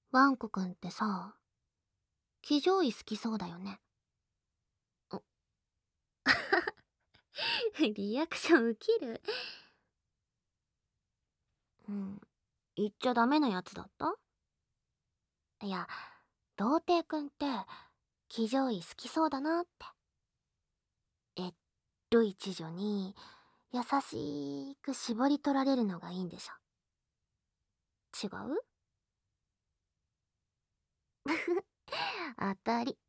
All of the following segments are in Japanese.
ワンコくんってさ、騎乗位好きそうだよね。おリアクションウケる。うん。言っちゃダメなやつだった？いや、童貞くんって、騎乗位好きそうだなって。一女に、優しく絞り取られるのがいいんでしょ。違う？当たり。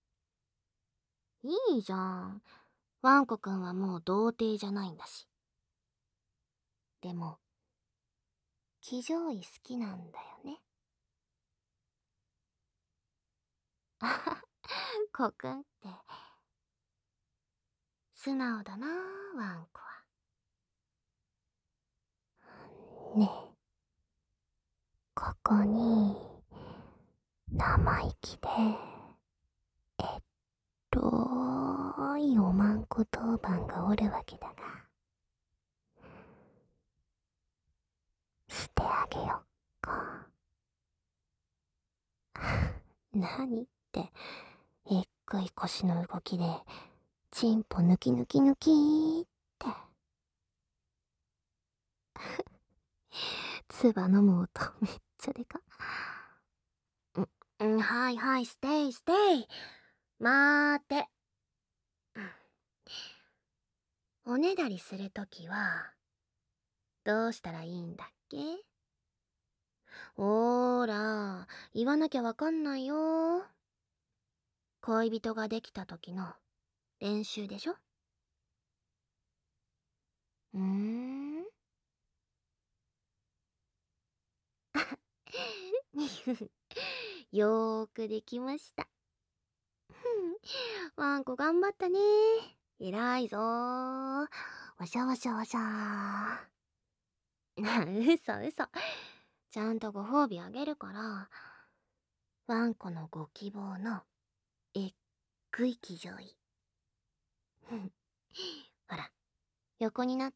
いいじゃん。ワンコくんはもう童貞じゃないんだし。でも、騎乗位好きなんだよね。あはは、コくんって、素直だな、ワンコは。ねえ、ここに、生意気で、えっいおまんこ当番がおるわけだが、してあげよっか。なにって、えっくい腰の動きで、チンポ抜き抜き抜きーって。唾飲む音めっちゃでか。はいはい、ステイステイ。待って。おねだりするときは、どうしたらいいんだっけ？ほーら、言わなきゃわかんないよ。恋人ができた時の練習でしょ？うーん。よーくできました。ワンコ頑張ったね。偉いぞー。わしゃわしゃわしゃー。嘘嘘。ちゃんとご褒美あげるから、ワンコのご希望のえっくい騎乗位。ほら、横になって。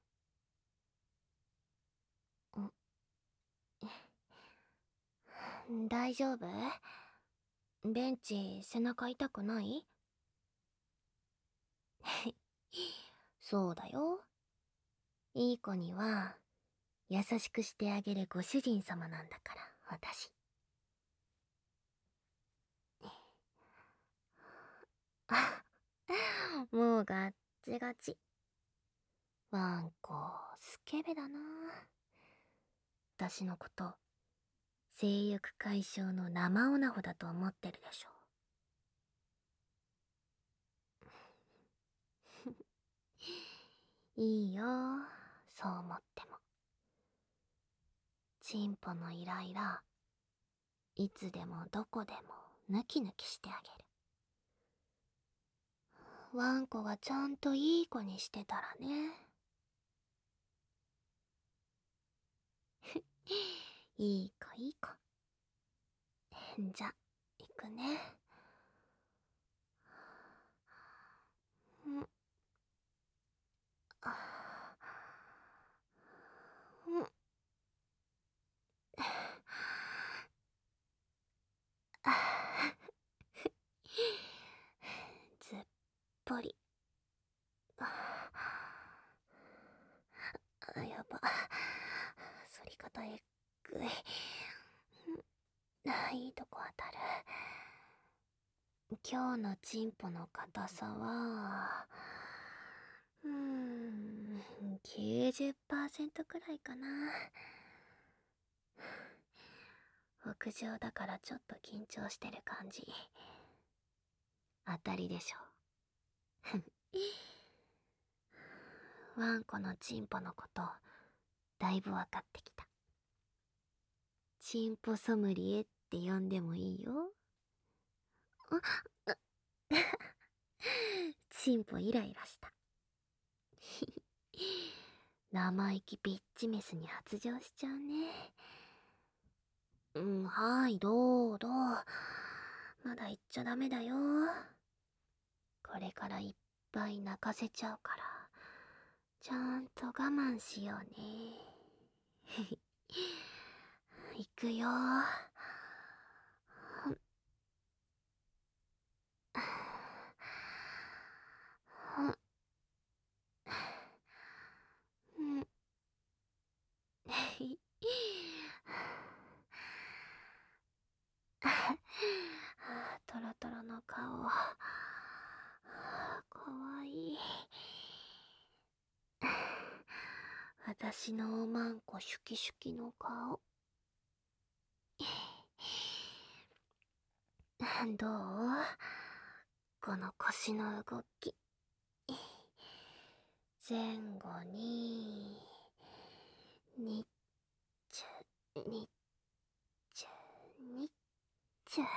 大丈夫？ベンチ背中痛くない？そうだよ。いい子には優しくしてあげるご主人様なんだから、私。もうガッチガチ。ワンコ、スケベだな。私のこと、性欲解消の生オナホだと思ってるでしょ。いいよ、そう思っても。チンポのイライラ、いつでもどこでもヌキヌキしてあげる。ワンコがちゃんといい子にしてたらね。いい子いい子。じゃ、行くね。んあんずっぽり。やば。反り方えっぐい。いいとこ当たる。今日のチンポの硬さは、90%くらいかな。屋上だからちょっと緊張してる感じ。当たりでしょ。ワンコのチンポのこと、だいぶ分かってきた。チンポソムリエって呼んでもいいよ。チンポイライラした。生意気ピッチメスに発情しちゃうね。はい、どうどう。まだ言っちゃダメだよ。これからいっぱい泣かせちゃうから、ちゃんと我慢しようね。いくよ。 トロトロの顔。かわいい。私のおまんこシュキシュキの顔。どう？この腰の動き。前後に、にっちゅ、にっちゅ、にっちゅ。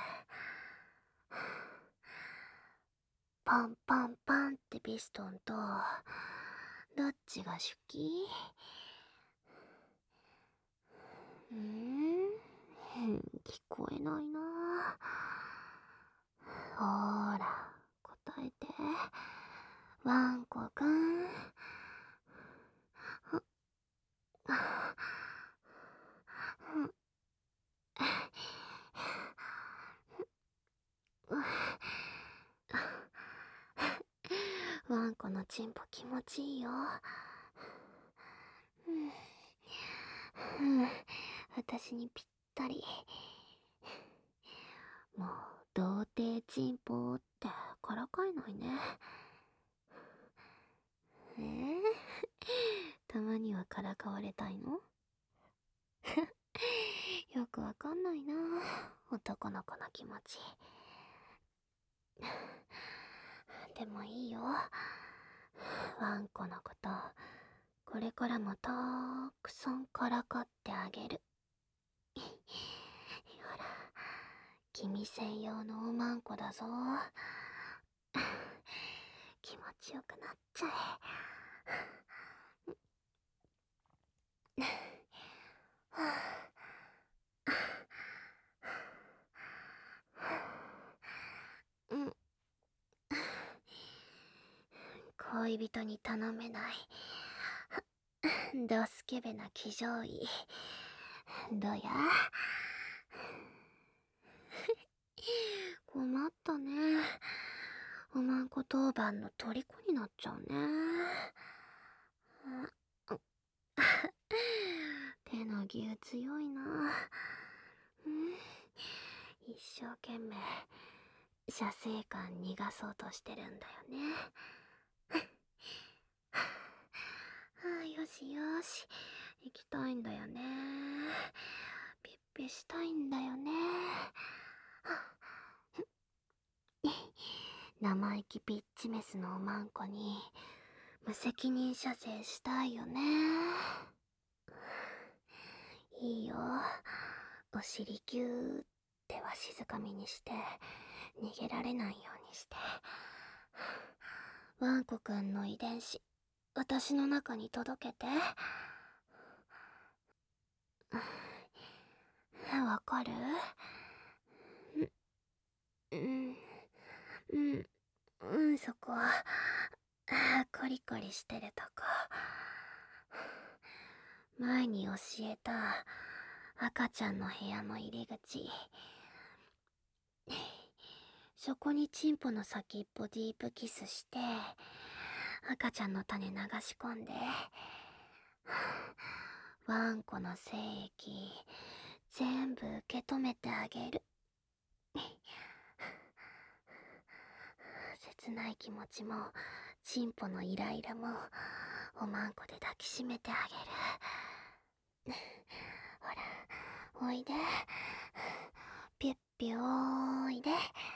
パンパンパンってピストンと、どっちが好き？聞こえないな。ほーら、答えて。ワンコくん。ワンコのチンポ気持ちいいよ。私にぴったり。もう童貞チンポってからかえないね。たまにはからかわれたいの？よくわかんないな、男の子の気持ち。でもいいよ。ワンコのこと、これからもたくさんからかってあげる。ほら、君専用のおまんこだぞ。気持ちよくなっちゃえ。恋人に頼めないドスケベな騎乗位。どや？困ったね。おまんこ当番の虜になっちゃうね。手の牛強いな。一生懸命射精感逃がそうとしてるんだよね。よしよし、行きたいんだよね。ピッピしたいんだよね。生意気ピッチメスのおまんこに無責任射精したいよね。いいよ、お尻ギューってわしづかみにして逃げられないようにして。ワンコくんの遺伝子私の中に届けて。わかる？そこコリコリしてるとこ。前に教えた赤ちゃんの部屋の入り口。そこにチンポの先っぽディープキスして赤ちゃんの種流し込んで、ワンコの精液全部受け止めてあげる。切ない気持ちもチンポのイライラもおまんこで抱きしめてあげる。ほら、おいで。ピュッピュおいで。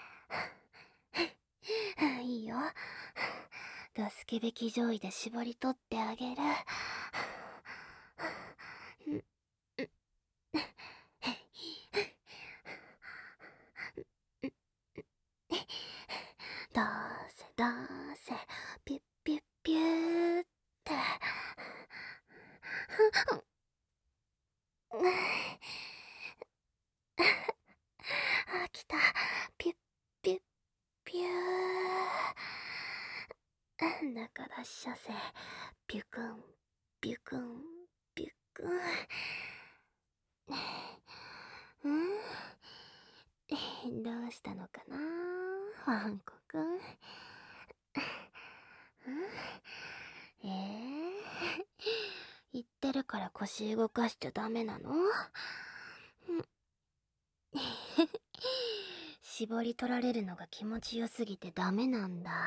いいよ、ドスケベ騎乗位で絞り取ってあげる。どうせどうせピュッピュッピューって。来た。ピュッピュッピュー。だから射精ピュクンピュクンピュクン。どうしたのかな、ワンコくん。言っててるから腰動かしちゃダメなの？絞り取られるのが気持ちよすぎてダメなんだ。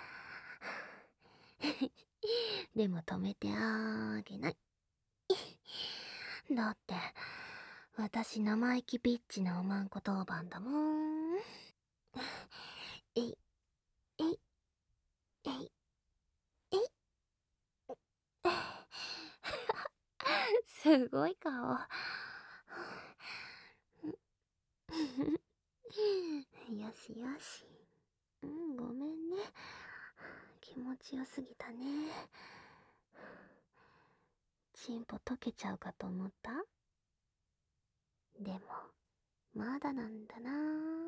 でも止めてあげない。だって、私生意気ビッチなおまんこ当番だもん。えい、えい、えい、えい。すごい顔。よしよし。ごめんね。気持ちよすぎたね。チンポ溶けちゃうかと思った？でも、まだなんだな。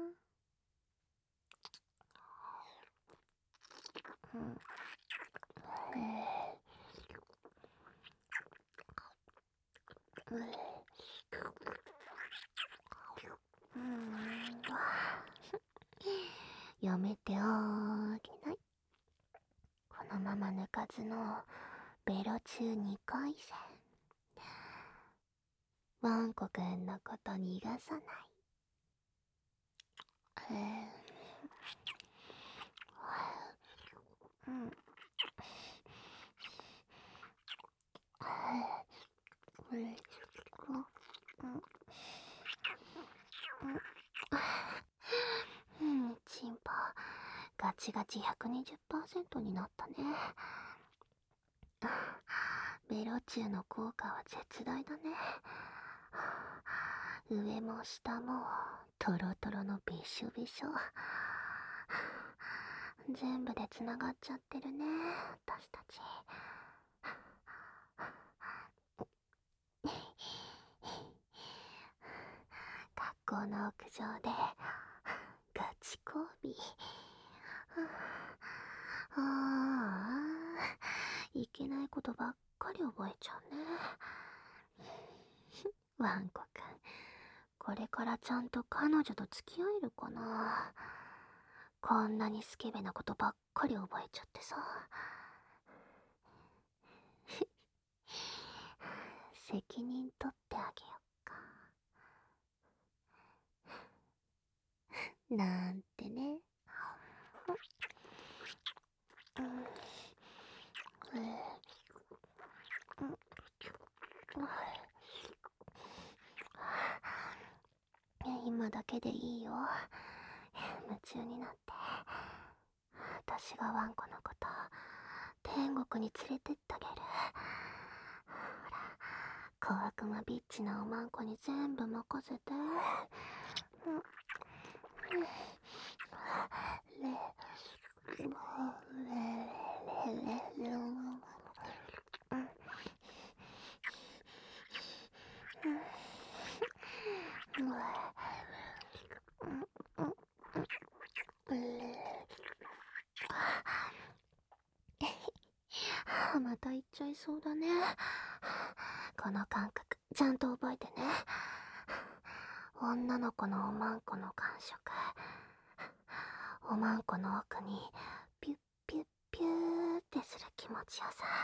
やめてあげない。このまま抜かずのベロ中2回戦。ワンコくんのこと逃がさない。チンポガチガチ120%になったね。ベロチューの効果は絶大だね。上も下もトロトロのびしょびしょ。全部でつながっちゃってるね、私たち。学校の屋上でガチ交尾。いけないことばっかり覚えちゃうね。ワンコくん、これからちゃんと彼女と付き合えるかな。こんなにスケベなことばっかり覚えちゃってさ。責任取ってあげよっか。なんてね。今だけでいいよ。夢中になって。私がワンコのこと天国に連れてってあげる。ほら、小悪魔ビッチなおまんこに全部任せて。また行っちゃいそうだね。この感覚ちゃんと覚えてね。女の子のおまんこの感触、おまんこの奥にピュッピュッピューってする気持ちよさ。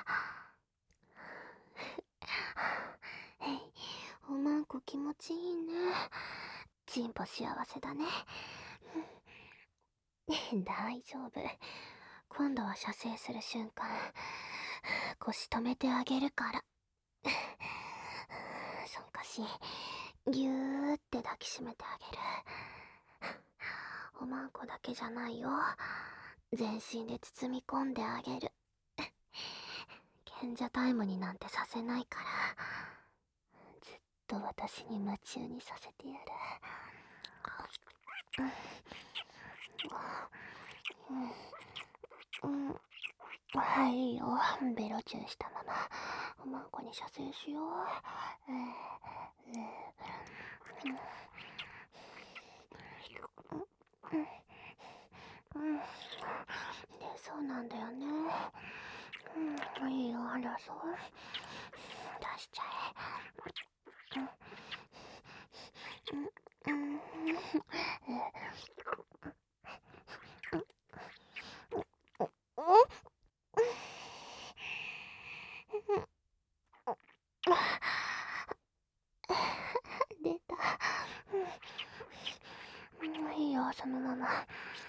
おまんこ気持ちいいね。チンポ幸せだね。大丈夫。今度は射精する瞬間腰止めてあげるから。その腰ぎゅーって抱きしめてあげる。おまんこだけじゃないよ、全身で包み込んであげる。賢者タイムになんてさせないから、ずっと私に夢中にさせてやる。はいよ、ベロチューしたままおまんこに射精しよう。で、そうなんだよね。いいよ、話そう。出しちゃそのまま。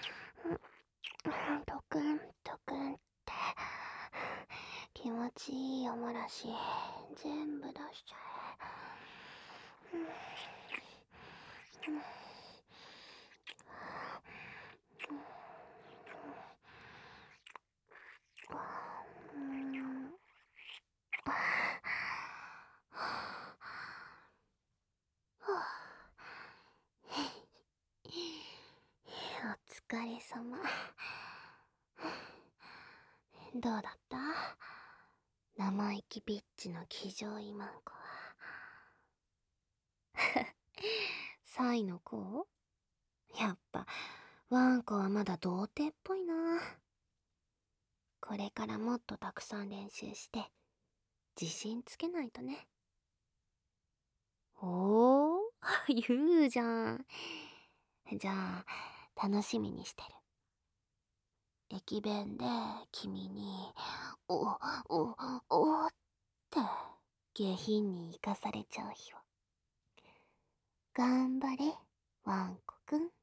ドクンドクンって。気持ちいいおもらし全部出しちゃえ。お疲れ様。どうだった？生意気ビッチの騎乗位マンコは。サイの子？やっぱワンコはまだ童貞っぽいな。これからもっとたくさん練習して自信つけないとね。おお言うじゃん。じゃあ楽しみにしてる。駅弁で君におおって下品に生かされちゃう日を。頑張れワンコくん。